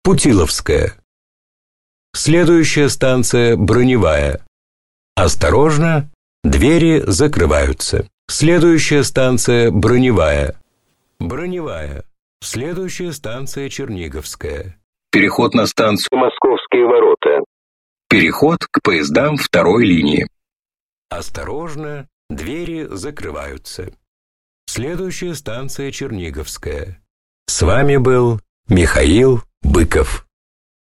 Путиловская. Следующая станция Броневая. Осторожно, двери закрываются. Следующая станция Броневая. Броневая. Следующая станция Черниговская. Переход на станцию Московские ворота. Переход к поездам второй линии. Осторожно, двери закрываются. Следующая станция Черниговская. С вами был Михаил Быков.